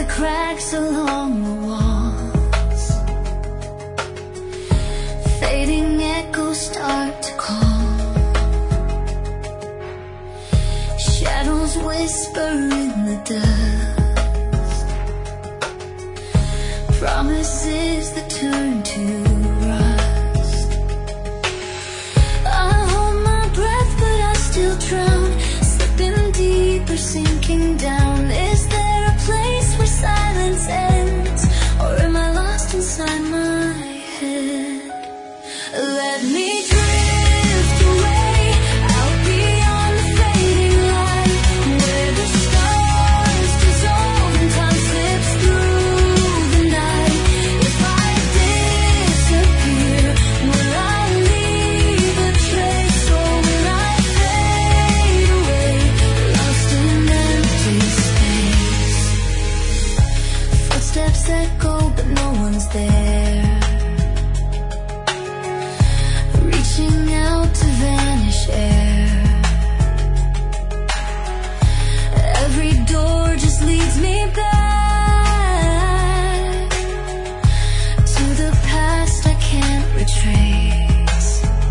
the cracks along the walls. Fading echoes start to call. Shadows whisper in the dust. Promises that turn to rust. I hold my breath but I still drown, slipping deeper, sinking down. Is there a place where silence ends, or am I lost inside my head? Let me drift away out beyond the fading light, where the stars dissolve and time slips through the night. If I disappear, will I leave a trace, or will I fade away, lost in empty space? Footsteps echo but no one's there, reaching out to vanish air. Every door just leads me back to the past I can't retrace.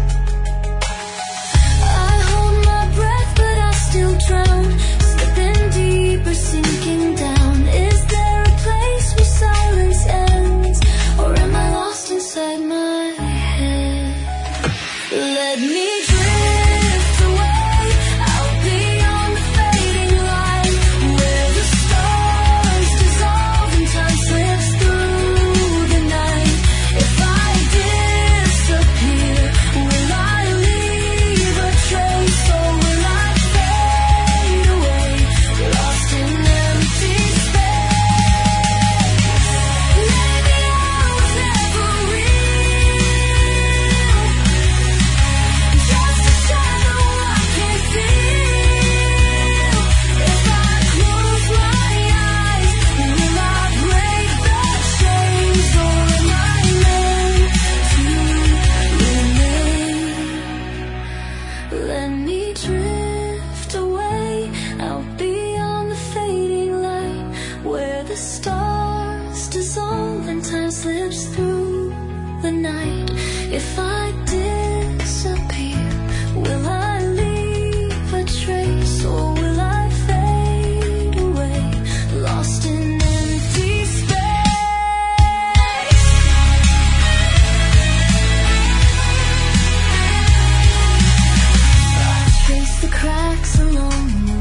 I hold my breath but I still drown, slipping deeper, sinking down. Is there a place where silence ends, or am I lost inside my head? Let me drift away out beyond the fading light, where the stars dissolve and time slips through the night. If I disappear, will I leave a trace, or will I fade away, lost in empty space? Maybe I was never real, just a shadow I can't feel. If I close my eyes, will I break the chains, or am I meant to remain? Let me drift away out beyond the fading light, where the stars dissolve and time slips through the night. If I disappear, will I leave a trace, or will I fade away, lost in empty space? I trace the cracks along the